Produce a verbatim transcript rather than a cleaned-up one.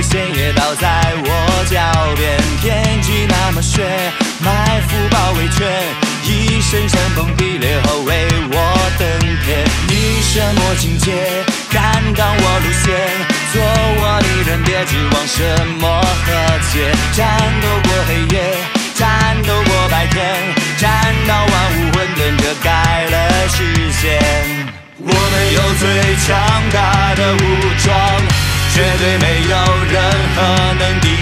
险也倒在我脚边。天际那么雪，埋伏包围圈，一声声崩地裂后为我登天。你什么境界？敢挡我路线？做我的人，别指望什么和解。战斗过黑夜，战斗过白天，战到万物混沌，这改了视线。我们有最强大的武装，绝对没有任何能敌。